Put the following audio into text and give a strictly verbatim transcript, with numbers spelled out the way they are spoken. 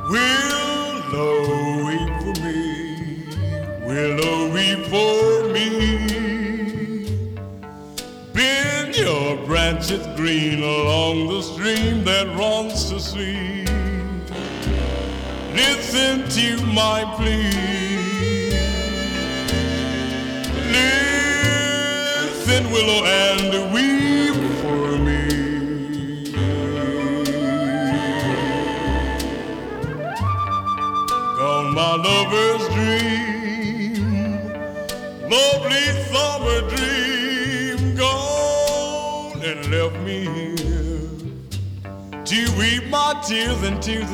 Willow, weep for me. Willow, weep for me. Bend your branches green along the stream that runs to sea. Listen to my plea. Listen, willow, and weep for me. Gone my lover's dream, lovely summer dream, gone and left me here to weep my tears into the